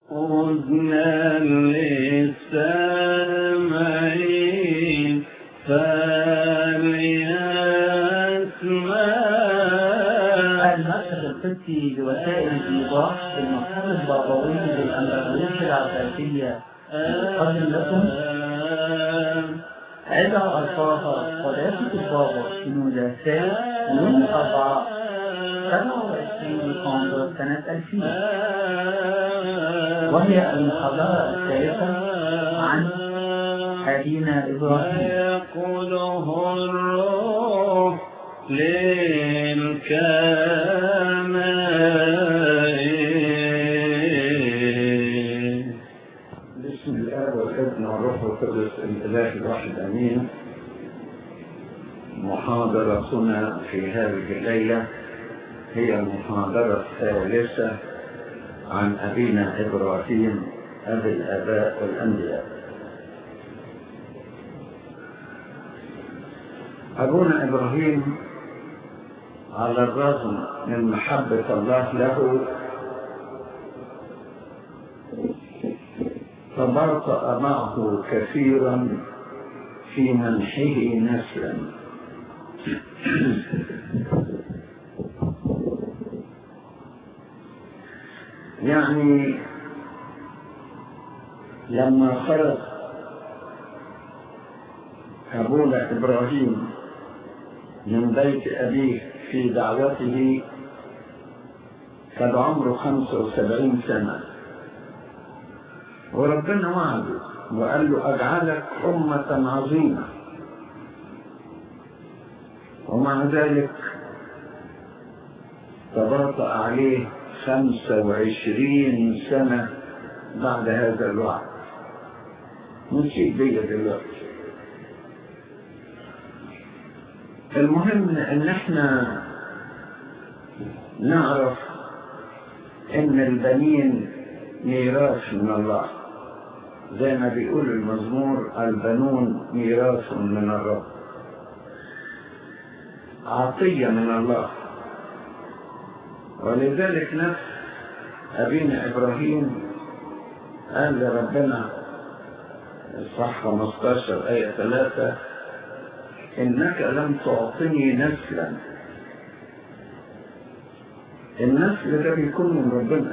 أذنا للسامعين فليسمع. المركز القدسي لوسائل الإيضاح بالمصدر البابوي للأندلسية العباسية يقدم لكم عظة ألفاظ قداسة البابا شنودة الثالث يوم 27 ديسمبر سنة 2000، وهي المحاضرة الثالثة عن أبينا إبراهيم. يقوله الروح للكنائن. بسم الآب والابن والروح القدس الإله الواحد آمين. محاضرتنا في هذه الليلة هي المحاضرة الثالثة عن أبينا إبراهيم أبي الآباء والأنبياء. أبونا إبراهيم على الرغم من محبة الله له تباطأ معه كثيرا في منحه نسلا. يعني لما خرج أبونا إبراهيم من بيت أبيه في دعوته كان عمره 75 سنة، وربنا وعده وقال له أجعلك أمة عظيمة، ومع ذلك تباطأ عليه 25 سنة بعد هذا الوعد. نسيب بيا دلوقتي. المهم ان احنا نعرف ان البنين ميراث من الله، زي ما بيقول المزمور: البنون ميراث من الرب، عطية من الله. ولذلك نفس أبينا إبراهيم قال لربنا الصح 15 آية 3: إنك لم تعطني نسلا. النسل ده بيكون من ربنا.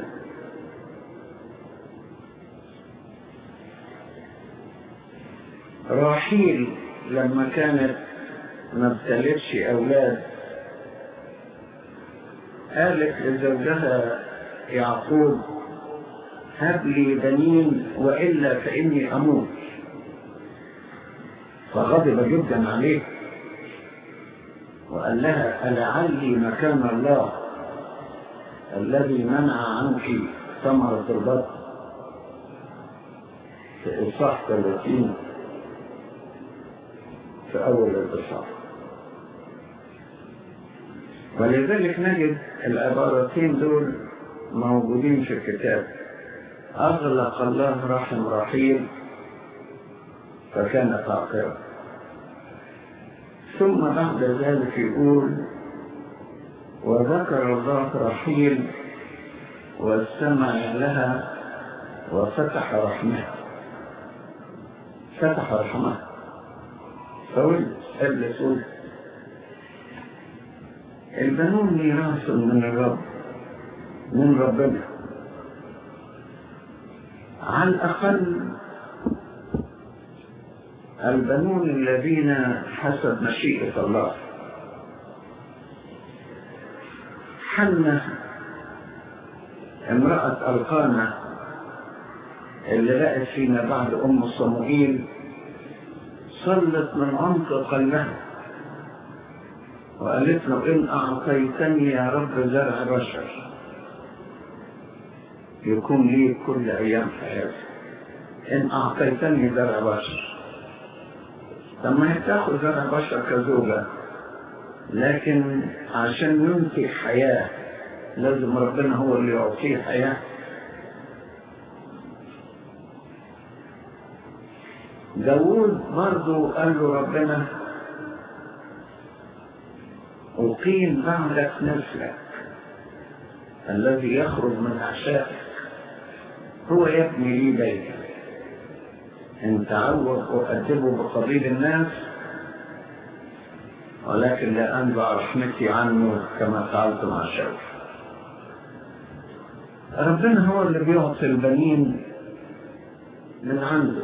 راحيل لما كانت ما ابتلتش أولاد قالت لزوجها يعقوب: هب لي بنين وإلا فإني أموت. فغضب جدا عليه وقال لها: ألعلي مكان الله الذي منع عنك ثمرة البطن. في إصحاح 30 في أول الإصحاح. ولذلك نجد العبارتين دول موجودين في الكتاب: أغلق الله رحم رحيل فكانت عاقرة. ثم بعد ذلك يقول: وذكر الله رحيل واستمع لها وفتح رحمها. فتح رحمها فولد قبل سوء. البنون ميراث من الرب، من ربنا. على الأقل البنون الذين حسب مشيئة الله. حنة امرأة القانة اللي لقت فينا بعد أم صموئيل صلت من عمق قلبها وقالت له: إن أعطيتني يا رب زرع بشر يكون لي كل أيام حياتي. إن أعطيتني زرع بشر. طب ما هي تاخذ زرع بشر كزوجة، لكن عشان ينتج حياة لازم ربنا هو اللي يعطيه حياة. داود برضو قال له ربنا: أقيم بعدك نسلك الذي يخرج من أعشائك هو يبني لي بيتا إن تعوض أؤدبه بقبيل الناس، ولكن لا أنزع رحمتي عنه كما فعلت مع شاول. ربنا هو اللي بيعطي البنين من عنده.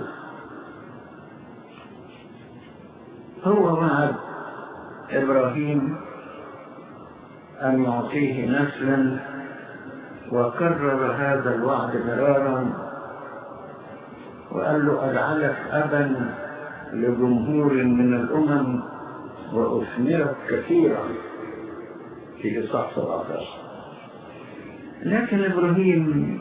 هو وعد إبراهيم أن يعطيه نسلا، وكرر هذا الوعد مرارا، وقال له أجعلك أبا لجمهور من الأمم وأثمرك كثيرا في إصحاح 17. لكن إبراهيم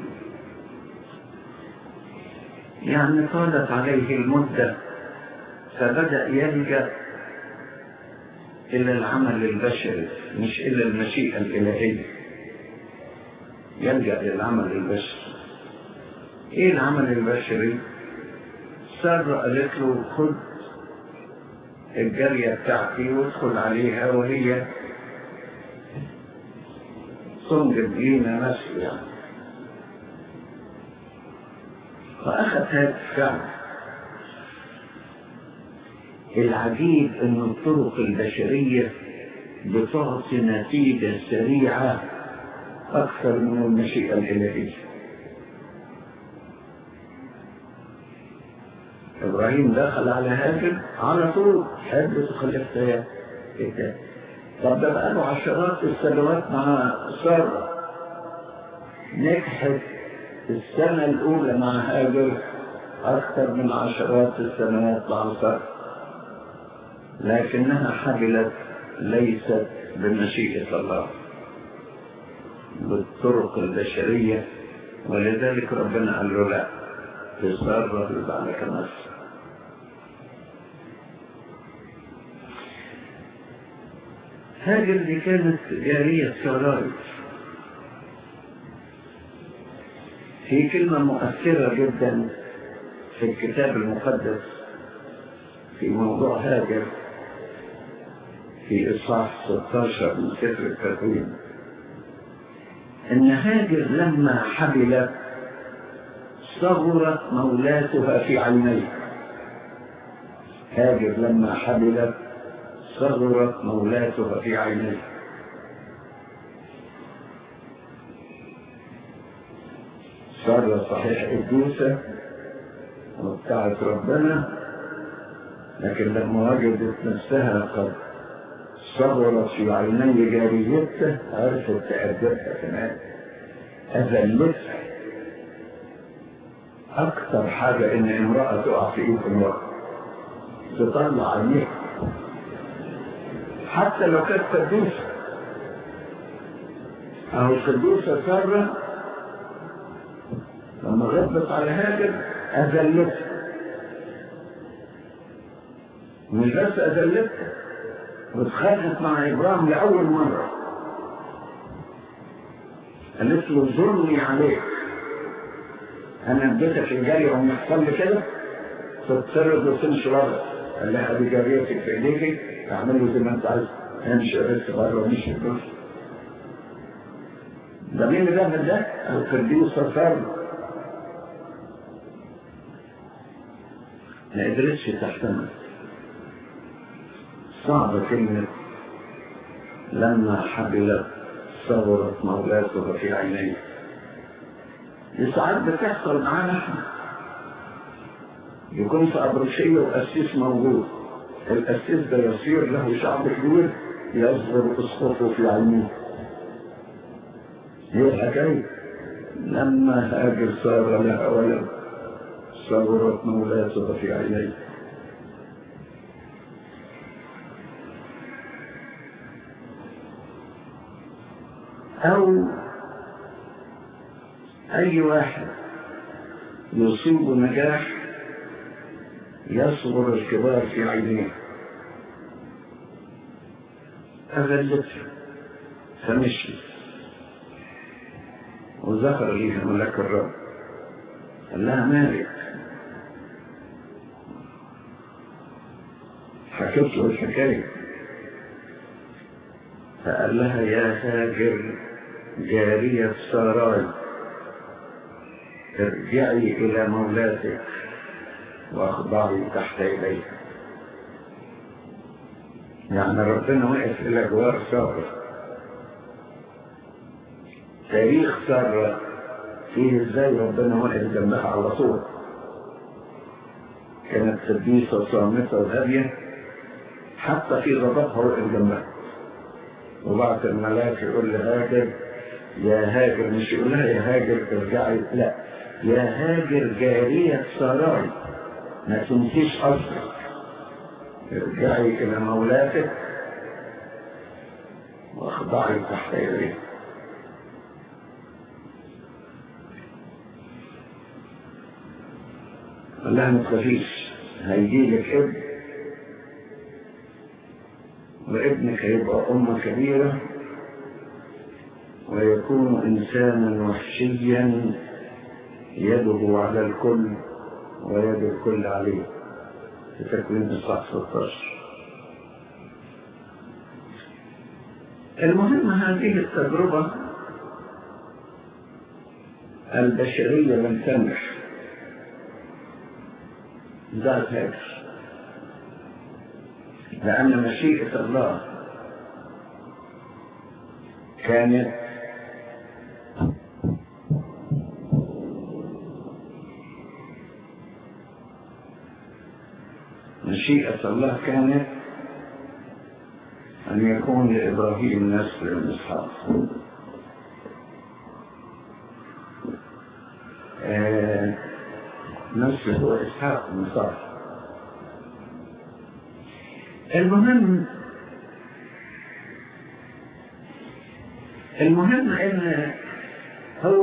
يعني طالت عليه المدة، فبدأ يلجأ إلى العمل البشري مش إلى المشيئة الإلهية. يلجأ للعمل البشري. إيه العمل البشري؟ سارة قالت له خد الجارية بتاعتي وادخل عليها وهي تنجب لينا نسل يعني. فأخذ هذا الفعل. العجيب أن الطرق البشرية بتعطي نتيجة سريعة أكثر من المشيئة الإلهية. إبراهيم دخل على هاجر على طول، حب تخلفتها إيه؟ طب ده بقى له عشرات السنوات مع سارة، نجحت السنة الأولى مع هاجر أكثر من عشرات السنوات مع سارة، لكنها حبلت ليست بمشيئة الله، بالطرق البشرية. ولذلك ربنا قال له لا، تصرف يبقى لك نفسك. هاجر دي كانت جارية سراي. في كلمة مؤثرة جدا في الكتاب المقدس في موضوع هاجر في إصحاح 16 من سفر التكوين، إن هاجر لما حبلت صغرت مولاتها في عينيه. هاجر لما حبلت صغرت مولاتها في عينيه. سارة صحيح قدوسة وبتاعت ربنا، لكن لما وجدت نفسها قد صغرت في عيني جاريتها عرفت تأدبها كمان، أذلتها. أكثر حاجة إن امرأة تقع في إيد امرأة تطلع عينيها، حتى لو كانت قدوسة. أو القدوسة سارة لما غضبت على هاجر أذلتها، مش بس أذلتها، واتخانقت مع إبراهيم لأول مرة. قالت له ظلمي عليك، أنا اديتك الجارية وما يحصل لي كده تتصرف وتمشي بره. قال لها دي جاريتك في إيديكي، تعمله زي ما أنت عايز، امشي بس بره ومشي بره. ده مين اللي بيعمل ده؟ القديسة سارة ما قدرتش تحتمل. صعبة كلمة لما حبلت صغرت مولاتها في عينيه. دي ساعات بتحصل معانا احنا. يكون في أبرشية وأسيس موجود، الأسيس ده يصير له شعب كبير يصغر أسقفه في عينيه. هي الحكاية لما هاجر صار لها ولد صغرت مولاتها في عينيه. أو أي واحد يصيب نجاح يصغر الكبار في عينيه. أذلتها فمشي، وذكر ليها ملاك الرب قال لها مالك، حكيت له الحكاية، فقال لها يا هاجر جارية ساراي ارجعي إلى مولاتك واخضعي تحت يديك. يعني ربنا وقف إلى جوار سارة. تاريخ سارة فيه ازاي ربنا وقف جنبها على طول. كانت قديسة صامتة وهادية، حتى في غضبها وقف جنبها. وبعد الملاك يقول لهاجر يا هاجر، مش يقول لها يا هاجر ارجعي، لا، يا هاجر جارية ساراي، ما تنسيش أصلك، ارجعي إلى مولاتك واخضعي تحت يديه. قال لها ما تخافيش، هيجيلك ابن، وابنك هيبقى أمة كبيرة ويكون إنسانا وحشيا يده على الكل ويد الكل عليه. في تكوين إصحاح 16. المهم هذه التجربة البشرية لم تنجح ذات هاجر، لأن مشيئة الله كانت أن يكون لإبراهيم نسل من إسحاق. نسل هو إسحاق من سارة. المهم إن هو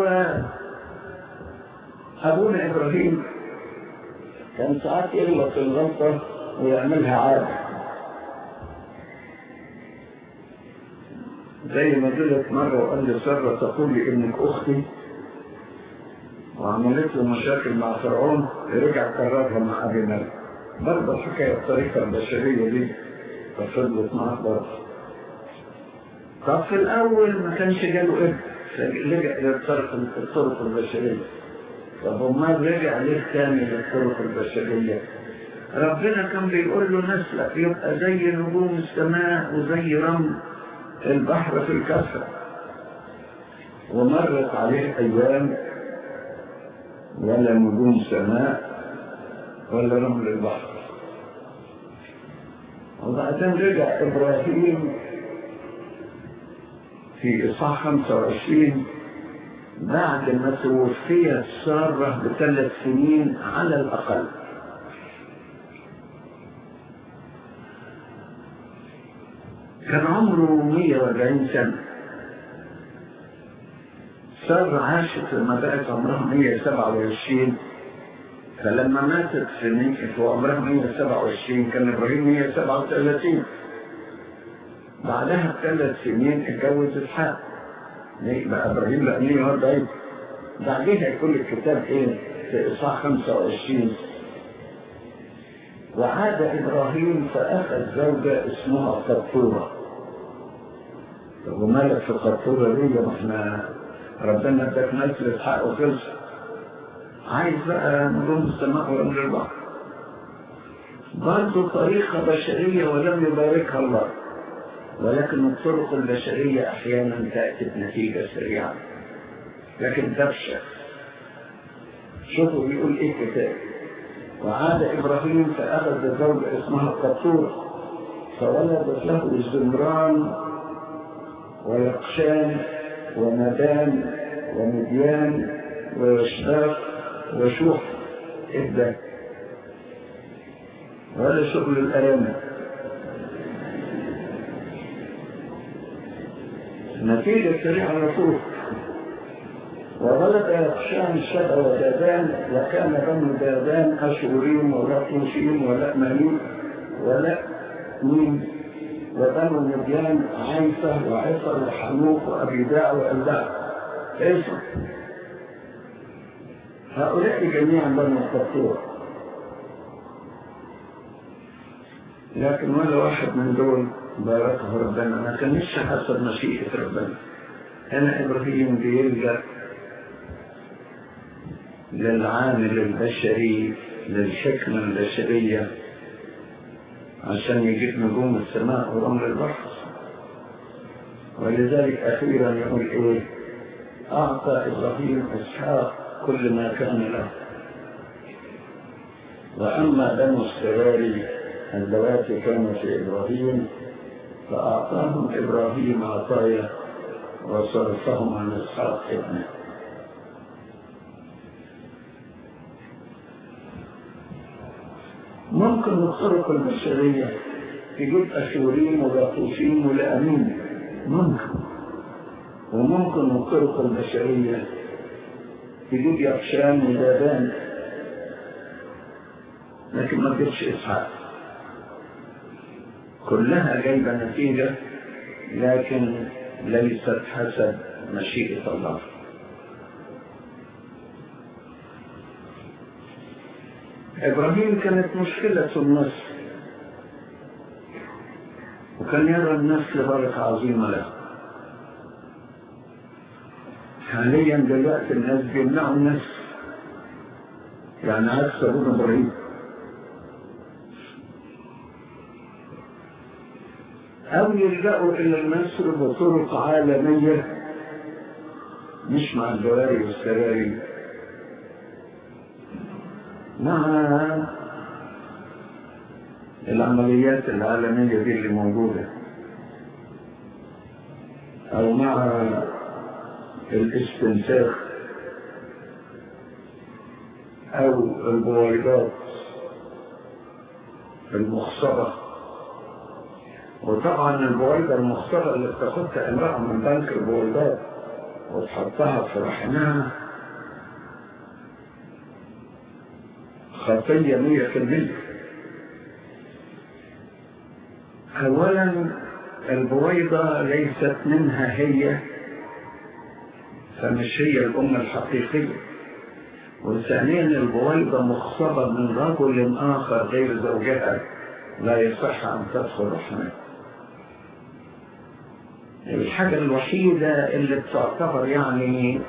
أبونا إبراهيم كان ساعات يغلط الغلطة ويعملها عادة، زي ما قلت مرة وقال لي سارة تقول لي ابنك أختي، وعملت له مشاكل مع فرعون، رجع كررها مع أبي مالك. برضه الحكاية الطريقة البشرية دي ففضلت معاه برضه. طب في الأول ما كانش جاله ابن، لجأ للطرق البشرية. طب وما رجع ليه تاني للطرق البشرية؟ ربنا كان بيقول له نسلك يبقى زي نجوم السماء وزي رمل البحر في الكفة. ومرت عليه أيام ولا نجوم سماء ولا رمل البحر. وبعدين رجع إبراهيم في إصحاح 25 بعد ما توفيت سارة ب3 سنين على الأقل. كان عمره 140 سنة. سارة عاشت لما بقت عمرها 127، فلما ماتت في عمرها 127 كان إبراهيم 137. بعدها ب3 سنين اتجوز إسحاق، بقى إبراهيم بقى 140. بعدها يكون الكتاب في إصحاح 25 وعاد إبراهيم فأخذ زوجة اسمها قطورة. ومالك في قطورة دي؟ ما احنا ربنا اداك نسل إسحاق وخلص، عايز بقى نجوم السماء ورمل البحر. برضه طريقة بشرية ولم يباركها الله، ولكن الطرق البشرية أحيانا تأتي بنتيجة سريعة لكن تفشل. شوفوا بيقول إيه الكتاب: وعاد إبراهيم فأخذ زوجة اسمها قطورة فولدت له زمران ويقشان ومدان ومديان ويشباق وشوح. إبدا ولا شغل الأيام. نتيجة سريعة نفوس. وولد يقشان شبع ودادان، وكان بنو دادان أشوريم ولا طوشيم ولا مليم ولا ميم، وبنو مديان عيسى وعيسى وحنوك وأبيداع وألداع. عيسى هؤلاء جميعا بنو قطورة، لكن ولا واحد من دول باركه ربنا، ما كانش حسب مشيئة ربنا. هنا إبراهيم بيلجأ للعامل البشري للحكمة البشرية عشان يجيب نجوم السماء ورمل البحر. ولذلك أخيرا يقول إيه؟ أعطى إبراهيم إسحاق كل ما كان له، وأما بنو السراري اللواتي كانوا في إبراهيم فأعطاهم إبراهيم عطايا وصرفهم عن إسحاق ابنه. ممكن الطرق البشرية تجيب أشوريم وغطوسين ولأمين، ممكن. وممكن الطرق البشرية تجيب يقشان ودادان، لكن ما تجيبش إسحاق. كلها جايبة نتيجة لكن ليست حسب مشيئة الله. إبراهيم كانت مشكلة النسل، وكان يرى النسل بركة عظيمة له. حاليا دلوقتي الناس بيمنعوا النسل، يعني عكس أبونا إبراهيم. أو يلجأوا إلى النسل بطرق عالمية مش مع الجواري والسراري، مع العمليات العالمية دي اللي موجودة، أو مع الاستنساخ أو البويضات المخصبة. وطبعا البويضة المخصبة اللي بتاخدها امرأة من بنك البويضات وتحطها في رحمها خطية 100%. أولا البويضة ليست منها هي، فمش هي الأم الحقيقية. وثانيا البويضة مخصبة من رجل آخر غير زوجها، لا يصح أن تدخل رحمها. الحاجة الوحيدة اللي بتعتبر يعني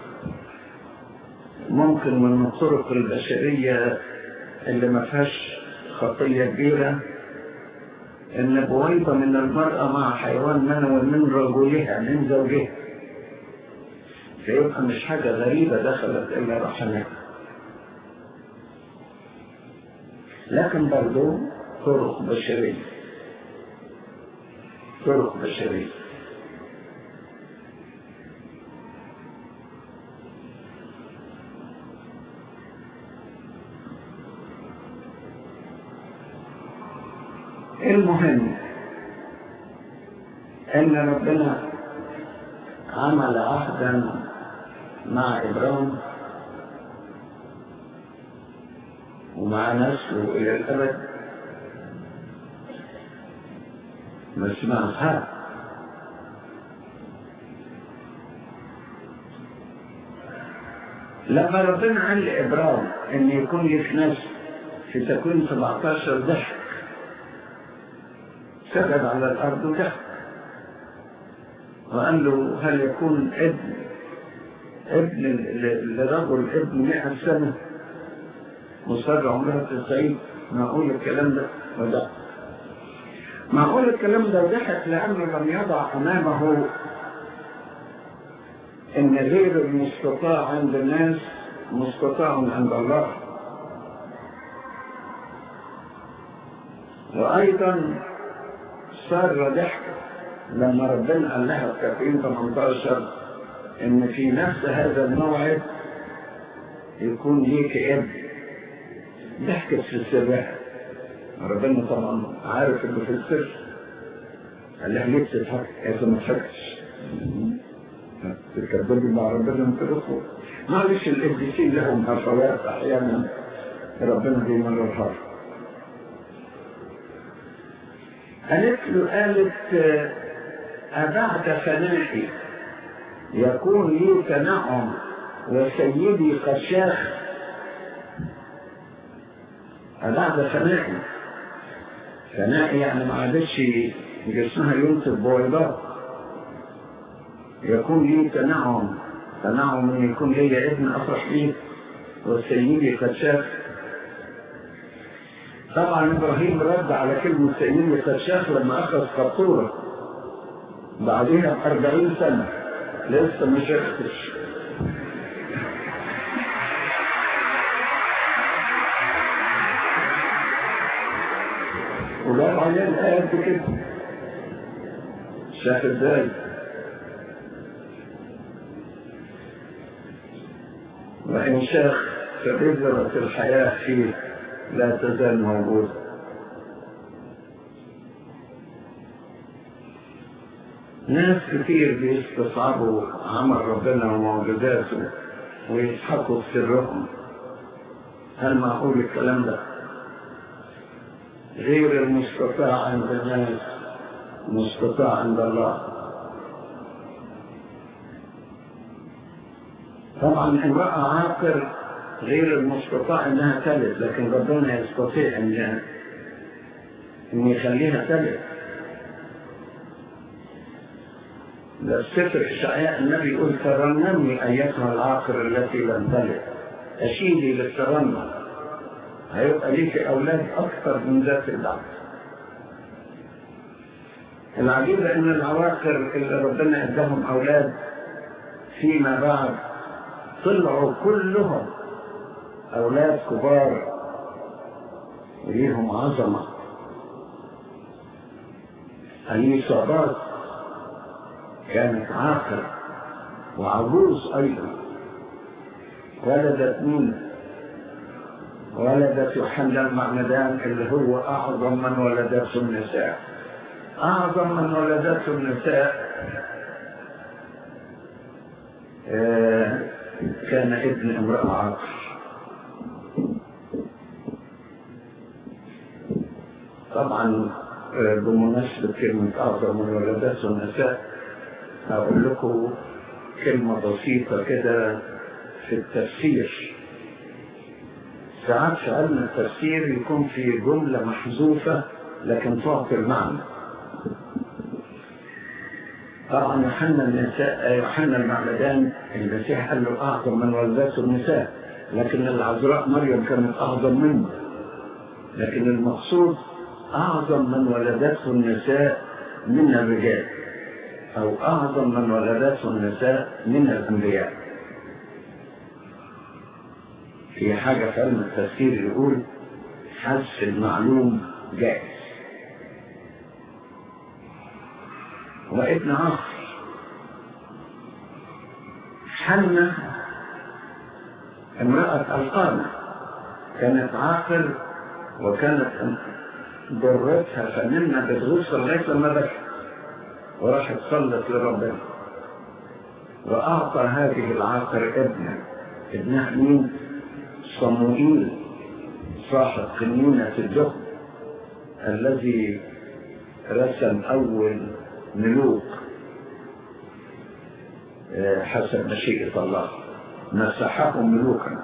ممكن من الطرق البشرية اللي ما فيهاش خطية كبيرة إن بويضة من المرأة مع حيوان منوي من رجلها من زوجها، فيبقى مش حاجة غريبة دخلت إلى رحمها. لكن برضو طرق بشرية، طرق بشرية. المهم ان ربنا عمل عهدا مع ابراهيم ومع نسله الى الابد، ما اسمعها. لما ربنا قال لابراهيم ان يكون لك نسل في تكوين 17 ضحك، سجد على الأرض وضحك وقال له هل يكون ابن لرجل ابن 100 سنة مصر عمرها 90؟ معقول الكلام ده؟ وضحك. معقول الكلام ده وضحك لأنه لم يضع أمامه إن غير المستطاع عند الناس مستطاع عند الله. وأيضا صار ضحك لما ربنا قال لها في تكوين 18 ان في نفس هذا الموعد يكون ليك ابن. ضحكت في سرها، ربنا طبعا عارف انه في السر، قال لها ليه بتضحك؟ قالت ما تضحكش، تتكبري مع ربنا انت رسول. معلش القديسين لهم هفوات احيانا ربنا بيمررها. قالت أبعد فنائي يكون لي تنعم وسيدي قشاخ. أبعد فنائي، فنائي يعني ما عادش جسمها ينتج بويضات. يكون لي تنعم ان يكون لي ابن افرح بيه، وسيدي قد شاف. طبعا إبراهيم رد على كلمة سيدي قد شاف لما أخذ قطورة بعدها ب40 سنة لسه ما شافتش. ولا عيال قد كده شاف ازاي. وإن شاخ فبذرة الحياة فيه لا تزال موجودة. ناس كتير بيستصعبوا عمل ربنا ومعجزاته ويضحكوا في سرهم. هل معقول الكلام ده؟ غير المستطاع عند الناس مستطاع عند الله. طبعا امرأة عاقر غير المستطاع انها تلد، لكن ربنا يستطيع ان يخليها تلد. ده السفر إشعياء النبي يقول ترنمي ايتها العاقر التي لم تلد، اشيدي للترنم، هيبقى ليك اولاد اكثر من ذات البعض. العجيب ان العواقر اللي ربنا اداهم اولاد فيما بعد طلعوا كلهم اولاد كبار ليهم عظمه. اليصابات كانت عاقر وعجوز ايضا، ولدت مين؟ ولدت يوحنا المعمدان اللي هو اعظم من ولدته النساء. اعظم من ولدته النساء كان ابن امرأة عاقر. طبعا بمناسبة كلمة اعظم من ولدته النساء هقول لكم كلمة بسيطة كده في التفسير. ساعات في علم التفسير يكون في جملة محذوفة لكن تعطي المعنى. طبعا يوحنا المعمدان المسيح قال له اعظم من ولدته النساء، لكن العذراء مريم كانت اعظم منه. لكن المقصود اعظم من ولدته النساء من الرجال، او اعظم من ولدته النساء من الانبياء. في حاجة في علم التفسير يقول حذف المعلوم جائز. وابن عاقر حنة امرأة القانة كانت عاقر، وكانت ضرتها فنمنا بتغسل لغاية لما بكت وراحت صلت لربنا، وأعطى هذه العاقر ابنها مين؟ صموئيل صاحب قنينة الدهن الذي رسم أول ملوك حسب مشيئة الله، مسحهم ملوكا.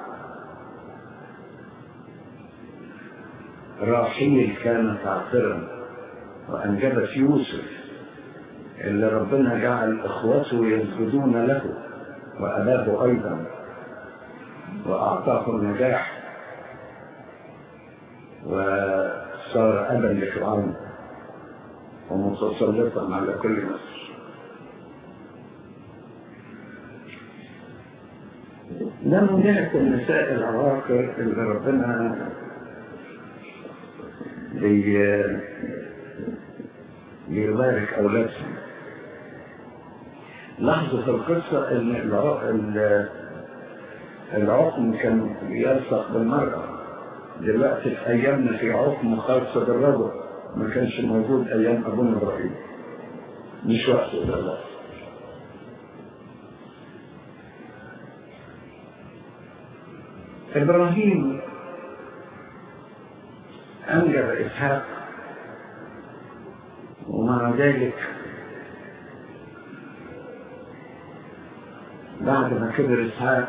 راحيل كانت عاقرا وأنجبت يوسف اللي ربنا جعل إخوته يسجدون له وأباه أيضا، وأعطاه النجاح وصار أبا لفرعون ومتسلطا على كل مصر. لم يكن النساء العواقر اللي ربنا بيبارك أولادهم. لاحظوا في القصة ان العقم كان يلصق بالمرأة. دلوقتي في ايامنا في عقم خاصة بالرجل، ما كانش موجود ايام ابونا ابراهيم، مش وقت الله. ابراهيم انجب اسحاق، ومع ذلك بعد ما كبر اسحاق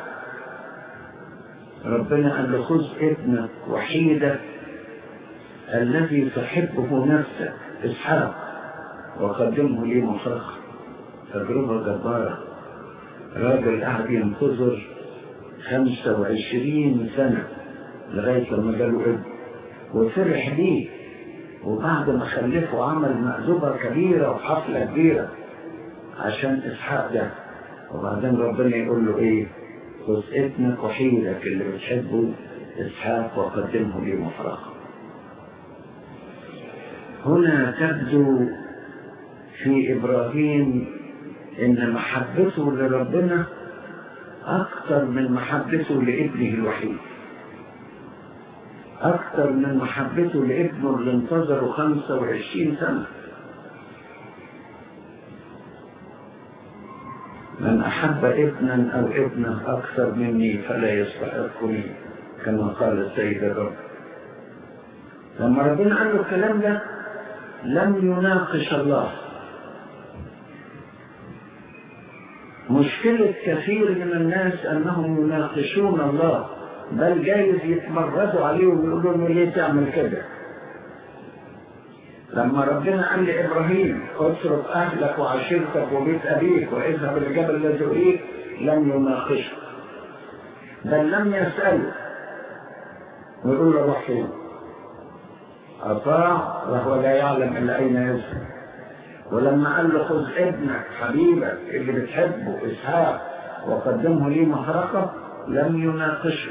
ربنا قال له خذ ابنك وحيدك الذي تحبه نفسك اسحاق وقدمه لي محرقا. تجربة جبارة. راجل قاعد ينتظر 25 سنة لغاية لما جاله ابن وفرح بيه، وبعد ما خلفه عمل مأذوبة كبيرة وحفلة كبيرة عشان إسحاق ده. وبعدين ربنا يقول له إيه؟ خذ ابنك وحيدك اللي بتحبه إسحاق وقدمه لي محرقة. هنا تبدو في إبراهيم إن محبته لربنا أكثر من محبته لابنه الوحيد، أكثر من محبته لابنه اللي انتظره 25 سنة. من أحب ابنا أو ابنه أكثر مني فلا يستحقني، كما قال السيد الرب. لما ربنا قال له الكلام ده لم يناقش الله. مشكلة كثير من الناس أنهم يناقشون الله، بل جايز يتمردوا عليه ويقولوا له ليه تعمل كده. لما ربنا قال لإبراهيم اترك أهلك وعشيرتك وبيت أبيك واذهب للجبل الذي أريك، لم يناقشه بل لم يسأله ويقول له روح فين. أطاع وهو لا يعلم إلا أين يذهب. ولما قال له خذ ابنك حبيبك اللي بتحبه إسحاق وقدمه لي محرقة، لم يناقشه،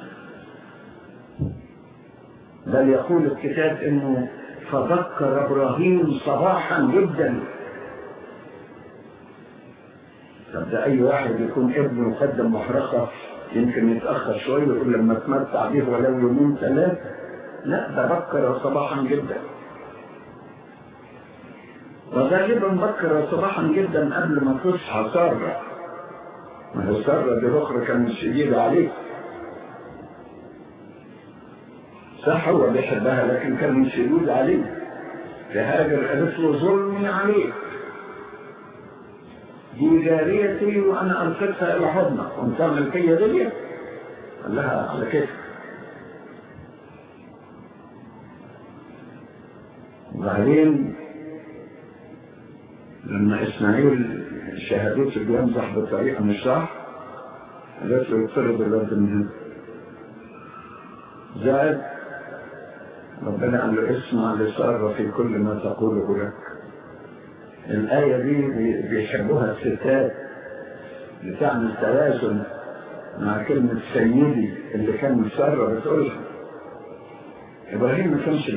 بل يقول الكتاب إنه فذكر إبراهيم صباحا جدا. طب ده أي واحد يكون ابنه يقدم محرقة يمكن يتأخر شوية ويقول لما اتمتع به ولو يومين ثلاثة. لا، ده بكر صباحا جدا، وغالبا بكر صباحا جدا قبل ما تصحى سارة. ما هي سارة دي الأخرى كانت شديدة عليه، صح هو بيحبها لكن كان شديد عليه. فهاجر قالت له ظلمي عليك، دي جاريتي وأنا ألقيتها إلى حضنك وانتعمل فيا دي. قال لها على كيف. وبعدين لما إسماعيل شهادته بيمزح بطريقة مش صح، قالت له يطرد الولد من هنا. زاد ربنا قال له اسمع لسارة في كل ما تقوله لك. الآية دي بيحبوها الستات، بتعمل توازن مع كلمة سيدي اللي كان سارة بتقولها. إبراهيم ما كانش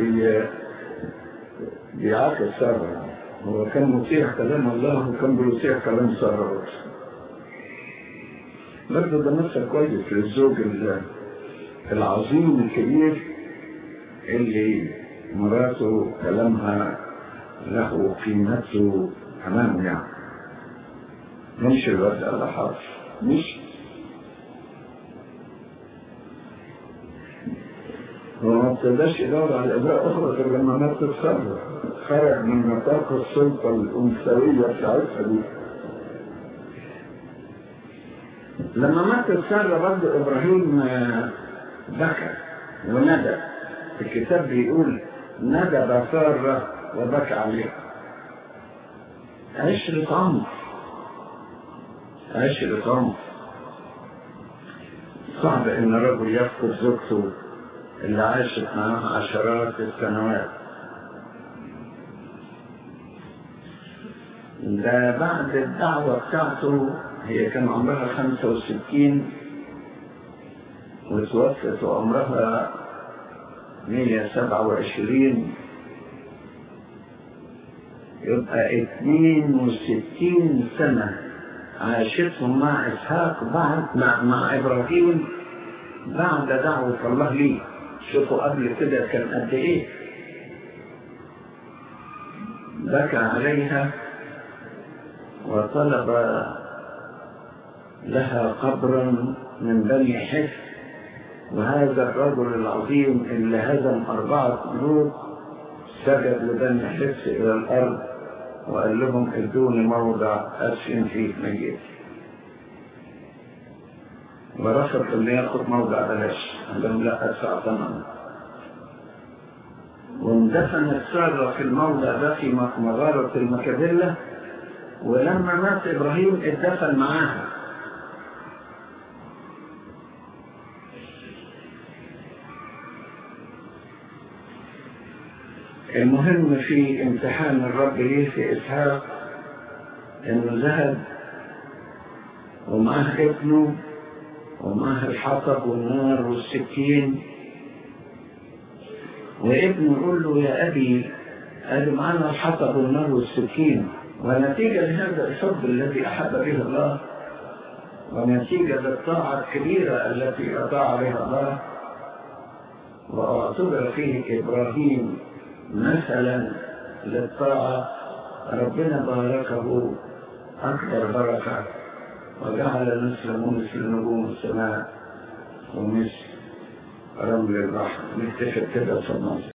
بيعاقب سارة، هو كان مطيع كلام الله وكان بيطيع كلام سارة. برضه ده مثل كويس للزوج العظيم الكبير اللي مراته كلامها له قيمته أمامه، يعني مش الوقت على حاضر، مش هو ما ابتداش يدور على إبراء أخرى غير لما ماتت سارة، خرج من نطاق السلطة الأنثوية بتاعتها دي. لما ماتت سارة برضه إبراهيم بكى وندى. الكتاب بيقول ندب سارة وبكى عليها. عشرة عمر، عشرة عمر. صعب إن رجل يفقد زوجته اللي عاشت معاه عشرات السنوات. ده بعد الدعوة بتاعته هي كان عمرها 65 وتوفت وعمرها 127، يبقى 62 سنة عاشتهم مع إسحاق مع إبراهيم بعد دعوة الله ليه. شوفوا قبل كده كان قد إيه. بكى عليها وطلب لها قبرا من بني حس، وهذا الرجل العظيم اللي هزم 4 ملوك سجد لبني حس إلى الأرض وقال لهم ادوني موضع أدفن فيه ميت، ورفض أن ياخد موضع بلاش، قال لهم لا أدفع ثمنه. واندفنت سارة في الموضع ده في مغارة المكابلة، ولما مات إبراهيم اتدفن معاها. المهم في امتحان الرب ليه في إسحاق إنه ذهب ومعه ابنه ومعه الحطب والنار والسكين، وابنه يقول له يا أبي قال معنا الحطب والنار والسكين، ونتيجة لهذا الحب الذي أحب به الله ونتيجة للطاعة الكبيرة التي أطاع بها الله، واعتبر فيه إبراهيم مثلا للطاعة، ربنا باركه أكبر بركة وجعل مثله مثل نجوم السماء ومثل رمل البحر. نتفق كده في النص.